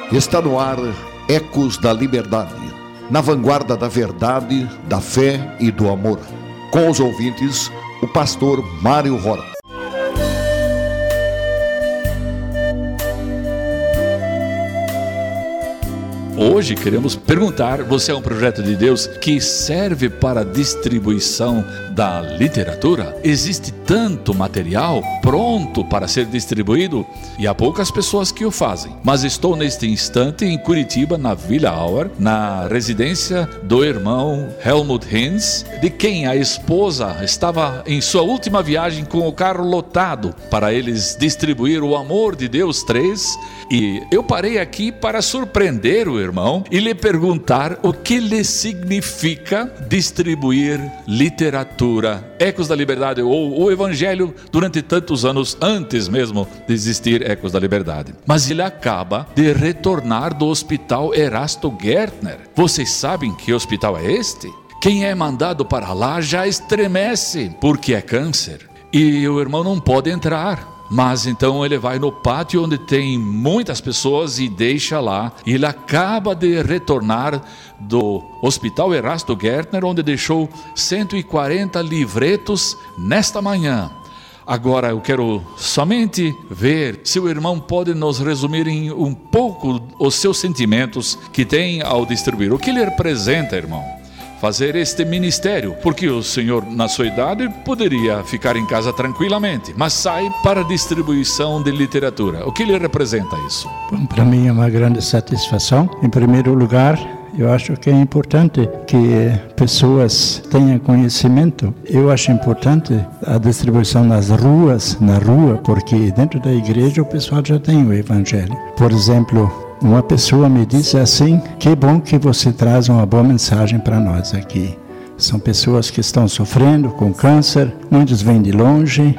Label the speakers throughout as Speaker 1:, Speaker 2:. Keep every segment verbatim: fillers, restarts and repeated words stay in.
Speaker 1: Está no ar Ecos da Liberdade, na vanguarda da verdade, da fé e do amor. Com os ouvintes, o pastor Mário Horta.
Speaker 2: Hoje queremos perguntar: você é um projeto de Deus que serve para a distribuição da literatura? Existe tanto material pronto para ser distribuído e há poucas pessoas que o fazem. Mas estou neste instante em Curitiba, na Villa Auer, na residência do irmão Helmut Hinz, de quem a esposa estava em sua última viagem com o carro lotado para eles distribuir o Amor de Deus três. E eu parei aqui para surpreender o irmão e lhe perguntar o que lhe significa distribuir literatura, Ecos da Liberdade, ou o Evangelho durante tantos anos, antes mesmo de existir Ecos da Liberdade. Mas ele acaba de retornar do Hospital Erasto Gärtner. Vocês sabem que hospital é este? Quem é mandado para lá já estremece, porque é câncer. E o irmão não pode entrar. Mas então ele vai no pátio onde tem muitas pessoas e deixa lá. Ele acaba de retornar do Hospital Erasto Gärtner, onde deixou cento e quarenta livretos nesta manhã. Agora eu quero somente ver se o irmão pode nos resumir em um pouco os seus sentimentos que tem ao distribuir. O que ele representa, irmão? Fazer este ministério, porque o senhor, na sua idade, poderia ficar em casa tranquilamente, mas sai para a distribuição de literatura. O que lhe representa isso?
Speaker 3: Bom, para mim é uma grande satisfação. Em primeiro lugar, eu acho que é importante que pessoas tenham conhecimento. Eu acho importante a distribuição nas ruas, na rua, porque dentro da igreja o pessoal já tem o evangelho. Por exemplo, uma pessoa me disse assim: que bom que você traz uma boa mensagem para nós aqui. São pessoas que estão sofrendo com câncer, muitos vêm de longe.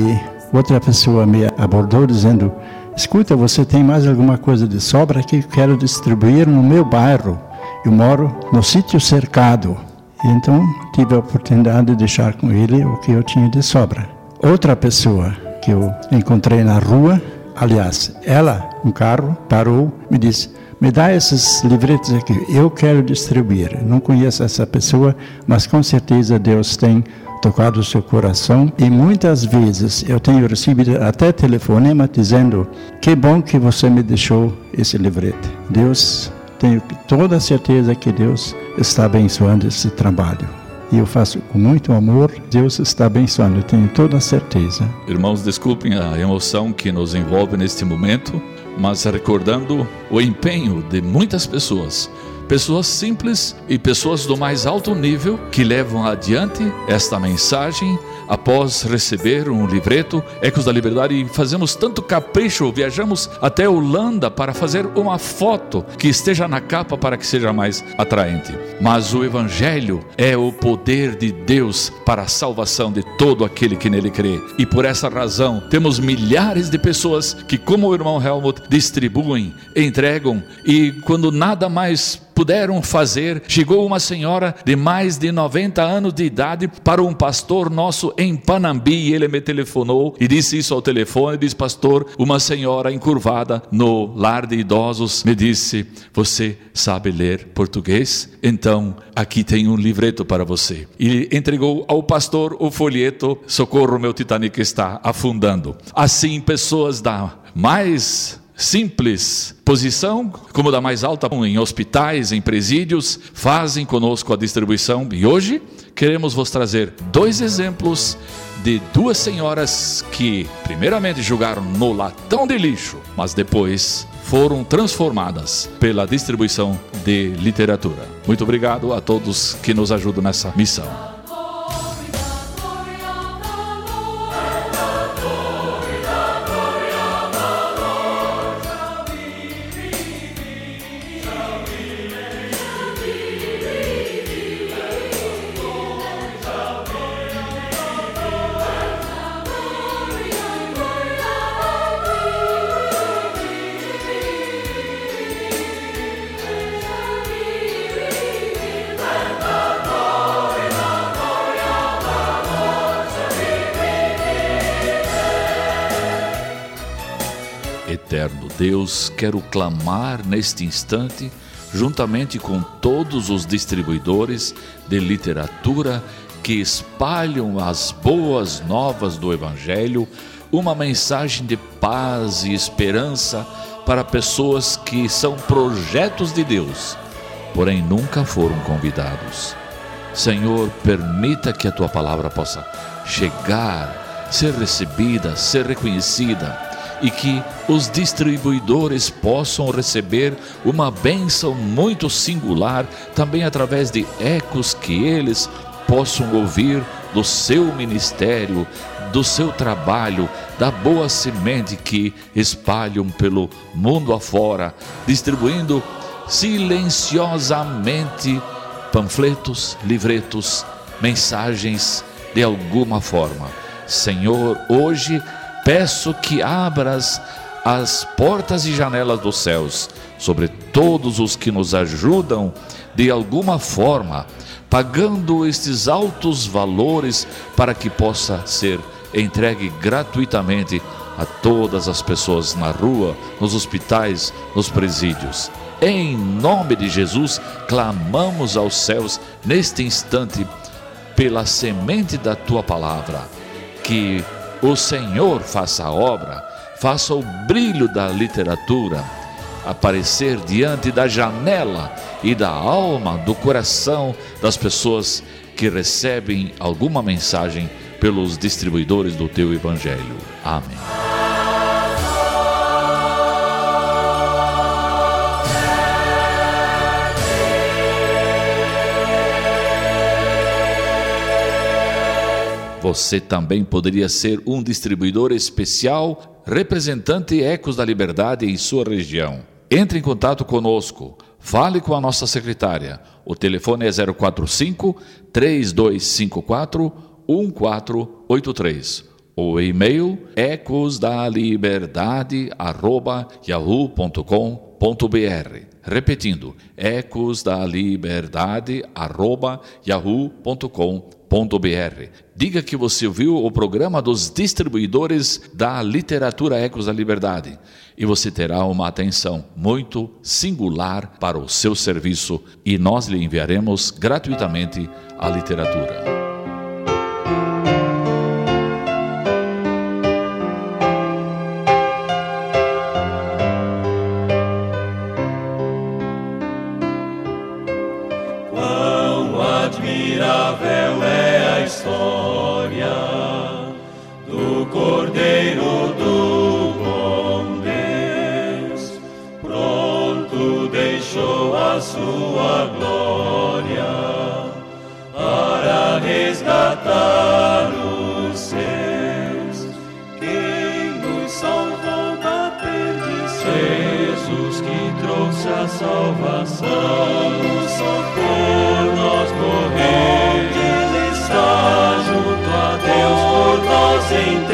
Speaker 3: E outra pessoa me abordou dizendo: escuta, você tem mais alguma coisa de sobra que eu quero distribuir no meu bairro? Eu moro no sítio cercado. E então tive a oportunidade de deixar com ele o que eu tinha de sobra. Outra pessoa que eu encontrei na rua, aliás, ela, um carro, parou, me disse: me dá esses livretos aqui, eu quero distribuir. Eu não conheço essa pessoa, mas com certeza Deus tem tocado o seu coração. E muitas vezes eu tenho recebido até telefonema dizendo: que bom que você me deixou esse livreto. Deus, tenho toda a certeza que Deus está abençoando esse trabalho. E eu faço com muito amor. Deus está abençoando, eu tenho toda a certeza.
Speaker 2: Irmãos, desculpem a emoção que nos envolve neste momento, mas recordando o empenho de muitas pessoas, pessoas simples e pessoas do mais alto nível, que levam adiante esta mensagem após receber um livreto, Ecos da Liberdade, e fazemos tanto capricho, viajamos até Holanda para fazer uma foto que esteja na capa para que seja mais atraente. Mas o Evangelho é o poder de Deus para a salvação de todo aquele que nele crê. E por essa razão temos milhares de pessoas que, como o irmão Helmut, distribuem, entregam, e quando nada mais puderam fazer, chegou uma senhora de mais de noventa anos de idade para um pastor nosso em Panambi, e ele me telefonou e disse isso ao telefone, disse: pastor, uma senhora encurvada no lar de idosos me disse: você sabe ler português? Então aqui tem um livreto para você. E entregou ao pastor o folheto: socorro, meu Titanic está afundando. Assim, pessoas da mais simples posição, como da mais alta, em hospitais, em presídios, fazem conosco a distribuição. E hoje queremos vos trazer dois exemplos de duas senhoras que primeiramente jogaram no latão de lixo, mas depois foram transformadas pela distribuição de literatura. Muito obrigado a todos que nos ajudam nessa missão. eterno Deus, quero clamar neste instante, juntamente com todos os distribuidores de literatura que espalham as boas novas do Evangelho, uma mensagem de paz e esperança para pessoas que são projetos de Deus, porém nunca foram convidados. Senhor, permita que a Tua palavra possa chegar, ser recebida, ser reconhecida, e que os distribuidores possam receber uma bênção muito singular, também através de ecos que eles possam ouvir do seu ministério, do seu trabalho, da boa semente que espalham pelo mundo afora, distribuindo silenciosamente panfletos, livretos, mensagens de alguma forma. Senhor, hoje peço que abras as portas e janelas dos céus sobre todos os que nos ajudam de alguma forma, pagando estes altos valores para que possa ser entregue gratuitamente a todas as pessoas na rua, nos hospitais, nos presídios. Em nome de Jesus, clamamos aos céus neste instante pela semente da Tua palavra, que o Senhor faça a obra, faça o brilho da literatura aparecer diante da janela e da alma, do coração das pessoas que recebem alguma mensagem pelos distribuidores do Teu Evangelho. Amém. Você também poderia ser um distribuidor especial, representante Ecos da Liberdade em sua região. Entre em contato conosco, fale com a nossa secretária. O telefone é zero quatro cinco, três dois cinco quatro, um quatro oito três. O e-mail ecosdaliberdade arroba yahoo ponto com ponto br. Repetindo, ecosdaliberdade arroba yahoo ponto com ponto br. Diga que você ouviu o programa dos distribuidores da literatura Ecos da Liberdade e você terá uma atenção muito singular para o seu serviço e nós lhe enviaremos gratuitamente a literatura.
Speaker 4: Admirável é a história do Cordeiro do bom Deus, pronto deixou a sua glória para resgatar os seus. Quem nos salvou da perdição? Jesus que trouxe a salvação, o socorro nós morremos. Ele está junto a Deus por nós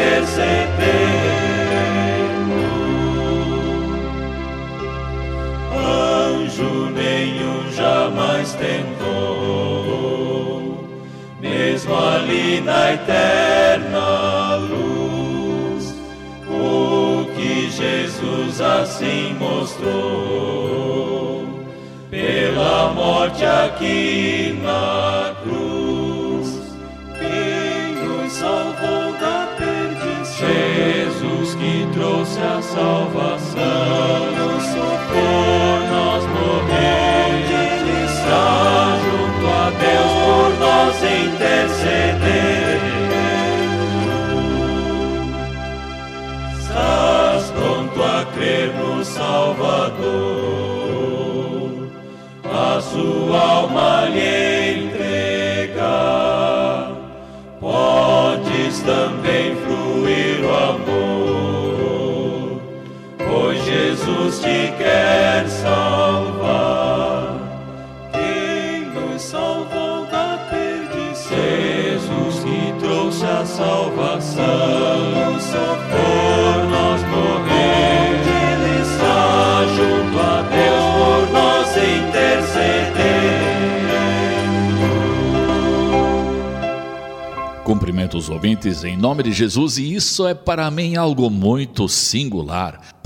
Speaker 4: intercedendo. Anjo nenhum jamais tentou, mesmo ali na eterna luz, o que Jesus assim mostrou pela morte aqui na cruz. Quem nos salvou da perdição? Jesus que trouxe a salvação, no socorro nós morremos. Ele está junto a Deus por nós intercedendo. Estás pronto a crer no Salvador, a sua alma lhe entregar. Podes também fluir o amor, pois Jesus te quer salvar. Quem nos salvou da perdição? Jesus que trouxe a salvação, no socorro nós morremos. Ele está junto a Deus por nós intercedendo.
Speaker 2: Cumprimento os ouvintes em nome de Jesus, e isso é para mim algo muito singular.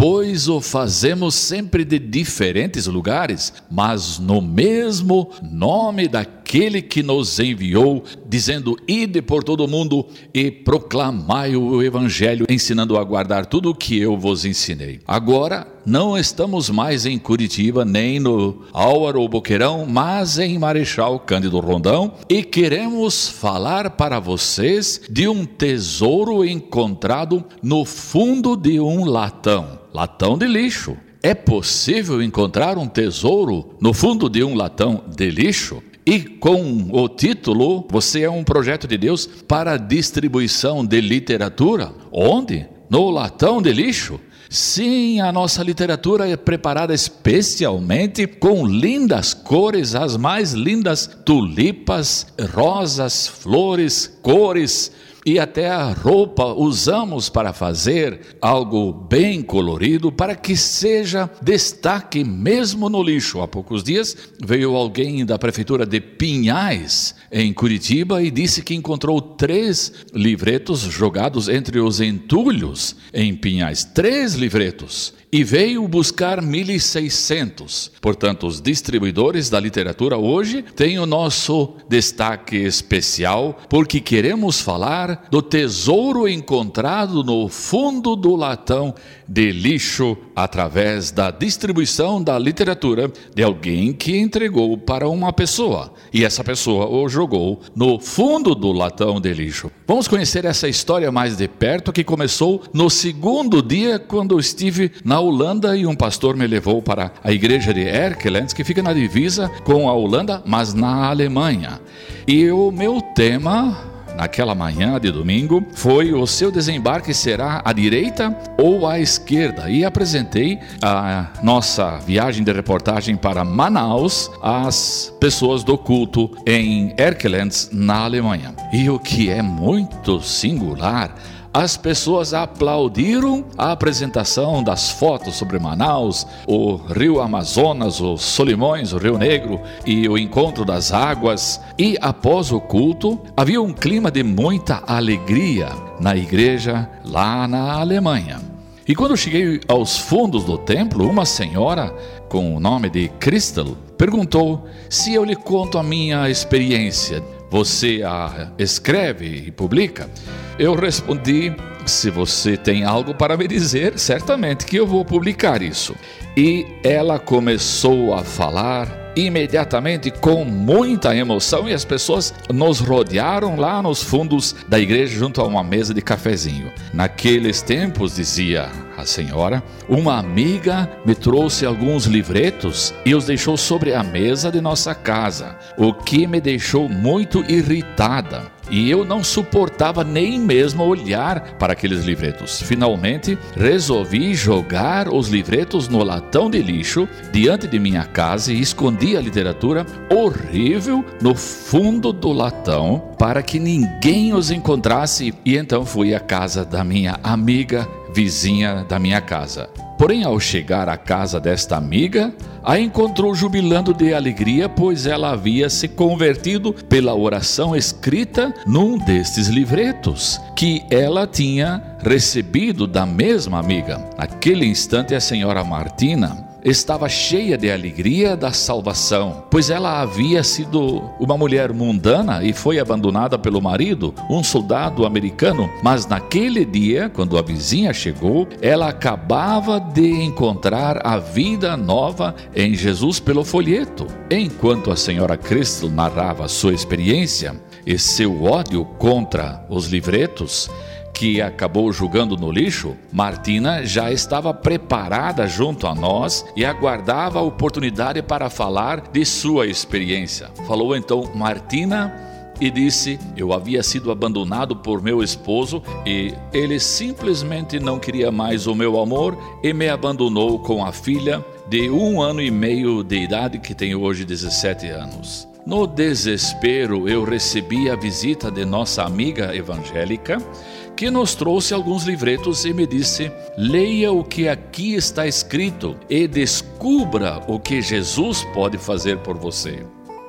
Speaker 2: pois o fazemos sempre de diferentes lugares, mas no mesmo nome daquele que nos enviou, dizendo: ide por todo o mundo e proclamai o evangelho, ensinando a guardar tudo o que eu vos ensinei. Agora não estamos mais em Curitiba, nem no Álvaro ou Boqueirão, mas em Marechal Cândido Rondão, e queremos falar para vocês de um tesouro encontrado no fundo de um latão, latão de lixo. É possível encontrar um tesouro no fundo de um latão de lixo? E com o título, você é um projeto de Deus para distribuição de literatura. Onde? No latão de lixo? Sim, a nossa literatura é preparada especialmente com lindas cores, as mais lindas tulipas, rosas, flores, cores, e até a roupa usamos para fazer algo bem colorido, para que seja destaque mesmo no lixo. Há poucos dias veio alguém da prefeitura de Pinhais, em Curitiba, e disse que encontrou três livretos jogados entre os entulhos em Pinhais. Três livretos. E veio buscar mil e seiscentos. Portanto, os distribuidores da literatura hoje têm o nosso destaque especial, porque queremos falar do tesouro encontrado no fundo do latão de lixo, através da distribuição da literatura de alguém que entregou para uma pessoa, e essa pessoa o jogou no fundo do latão de lixo. Vamos conhecer essa história mais de perto, que começou no segundo dia, quando eu estive na Holanda e um pastor me levou para a igreja de Erkelenz, que fica na divisa com a Holanda, mas na Alemanha. E o meu tema naquela manhã de domingo foi: o seu desembarque será à direita ou à esquerda? E apresentei a nossa viagem de reportagem para Manaus às pessoas do culto em Erkelenz, na Alemanha. E o que é muito singular, as pessoas aplaudiram a apresentação das fotos sobre Manaus, o rio Amazonas, os Solimões, o Rio Negro e o encontro das águas. E após o culto, havia um clima de muita alegria na igreja lá na Alemanha. E quando cheguei aos fundos do templo, uma senhora com o nome de Crystal perguntou se eu lhe conto a minha experiência. Você a escreve e publica? Eu respondi: se você tem algo para me dizer, certamente que eu vou publicar isso. E ela começou a falar imediatamente com muita emoção, e as pessoas nos rodearam lá nos fundos da igreja, junto a uma mesa de cafezinho. Naqueles tempos, dizia a senhora, uma amiga me trouxe alguns livretos e os deixou sobre a mesa de nossa casa, o que me deixou muito irritada. E eu não suportava nem mesmo olhar para aqueles livretos. Finalmente, resolvi jogar os livretos no latão de lixo diante de minha casa e escondi a literatura horrível no fundo do latão para que ninguém os encontrasse. E então fui à casa da minha amiga, vizinha da minha casa. Porém, ao chegar à casa desta amiga, a encontrou jubilando de alegria, pois ela havia se convertido pela oração escrita num destes livretos, que ela tinha recebido da mesma amiga. Naquele instante, a senhora Martina estava cheia de alegria da salvação, pois ela havia sido uma mulher mundana e foi abandonada pelo marido, um soldado americano. Mas naquele dia, quando a vizinha chegou, ela acabava de encontrar a vida nova em Jesus pelo folheto. Enquanto a senhora Crystal narrava sua experiência e seu ódio contra os livretos que acabou jogando no lixo, Martina já estava preparada junto a nós e aguardava a oportunidade para falar de sua experiência. Falou então Martina e disse: eu havia sido abandonado por meu esposo e ele simplesmente não queria mais o meu amor e me abandonou com a filha de um ano e meio de idade, que tem hoje dezessete anos. No desespero, eu recebi a visita de nossa amiga evangélica, que nos trouxe alguns livretos e me disse: leia o que aqui está escrito e descubra o que Jesus pode fazer por você.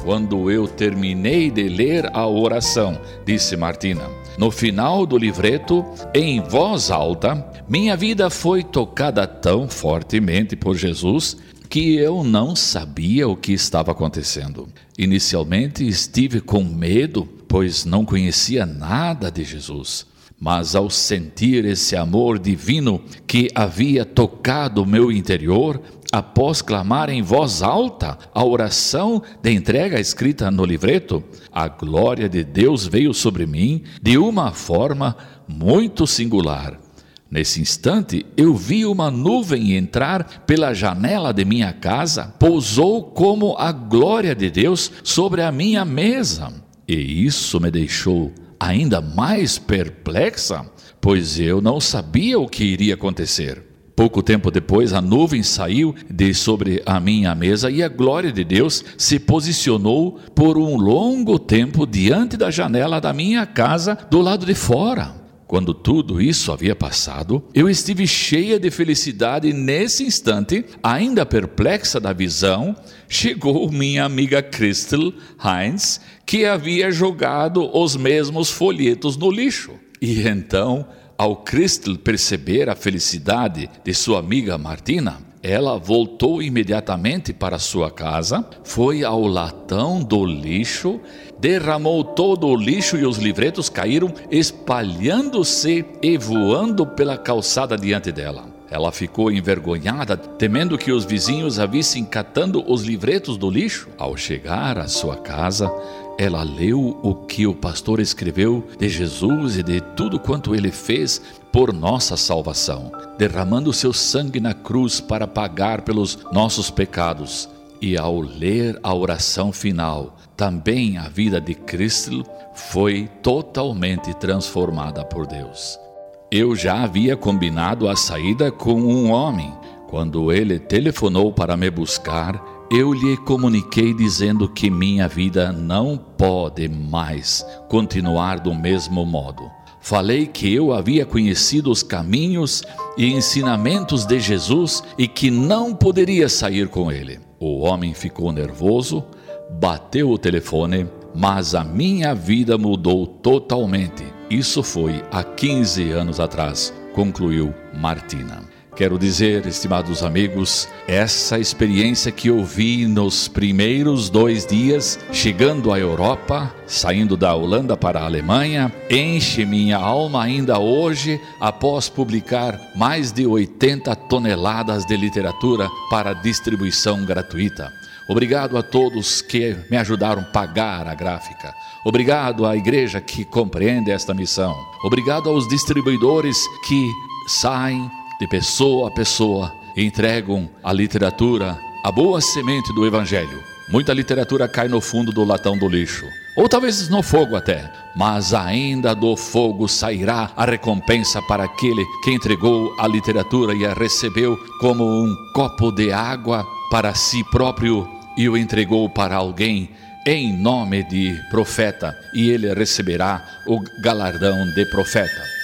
Speaker 2: quando eu terminei de ler a oração, disse Martina. No final do livreto, em voz alta, minha vida foi tocada tão fortemente por Jesus que eu não sabia o que estava acontecendo. Inicialmente estive com medo, pois não conhecia nada de Jesus. Mas ao sentir esse amor divino que havia tocado o meu interior, após clamar em voz alta a oração de entrega escrita no livreto, a glória de Deus veio sobre mim de uma forma muito singular. Nesse instante, eu vi uma nuvem entrar pela janela de minha casa, pousou como a glória de Deus sobre a minha mesa. E isso me deixou ainda mais perplexa, pois eu não sabia o que iria acontecer. Pouco tempo depois, a nuvem saiu de sobre a minha mesa e a glória de Deus se posicionou por um longo tempo diante da janela da minha casa do lado de fora. Quando tudo isso havia passado, eu estive cheia de felicidade e nesse instante, ainda perplexa da visão, chegou minha amiga Crystal Heinz, que havia jogado os mesmos folhetos no lixo. E então, ao Crystal perceber a felicidade de sua amiga Martina, ela voltou imediatamente para sua casa, foi ao latão do lixo, derramou todo o lixo e os livretos caíram espalhando-se e voando pela calçada diante dela. Ela ficou envergonhada, temendo que os vizinhos a vissem catando os livretos do lixo. Ao chegar à sua casa, ela leu o que o pastor escreveu de Jesus e de tudo quanto ele fez por nossa salvação, derramando seu sangue na cruz para pagar pelos nossos pecados. E ao ler a oração final, também a vida de Cristo foi totalmente transformada por Deus. Eu já havia combinado a saída com um homem. Quando ele telefonou para me buscar, eu lhe comuniquei dizendo que minha vida não pode mais continuar do mesmo modo. Falei que eu havia conhecido os caminhos e ensinamentos de Jesus e que não poderia sair com ele. O homem ficou nervoso, bateu o telefone, mas a minha vida mudou totalmente. Isso foi há quinze anos atrás, concluiu Martina. Quero dizer, estimados amigos, essa experiência que eu vi nos primeiros dois dias, chegando à Europa, saindo da Holanda para a Alemanha, enche minha alma ainda hoje, após publicar mais de oitenta toneladas de literatura para distribuição gratuita. Obrigado a todos que me ajudaram a pagar a gráfica. Obrigado à igreja que compreende esta missão. Obrigado aos distribuidores que saem de pessoa a pessoa e entregam a literatura, a boa semente do Evangelho. Muita literatura cai no fundo do latão do lixo, ou talvez no fogo até, mas ainda do fogo sairá a recompensa para aquele que entregou a literatura e a recebeu como um copo de água para si próprio e o entregou para alguém em nome de profeta, e ele receberá o galardão de profeta.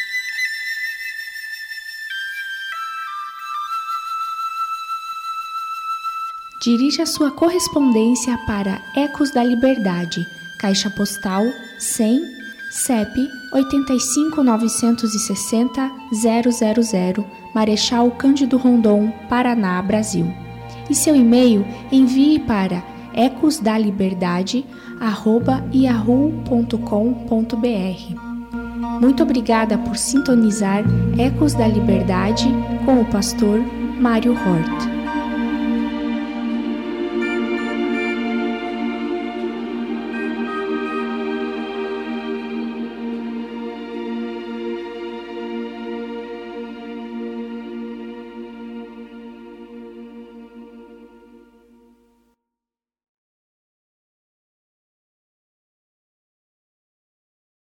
Speaker 5: Dirija sua correspondência para Ecos da Liberdade, Caixa Postal cem, C E P oito cinco nove seis zero zero zero zero, Marechal Cândido Rondon, Paraná, Brasil. E seu e-mail envie para ecosdaliberdade arroba yahoo ponto com ponto br. Muito obrigada por sintonizar Ecos da Liberdade com o pastor Mário Hort.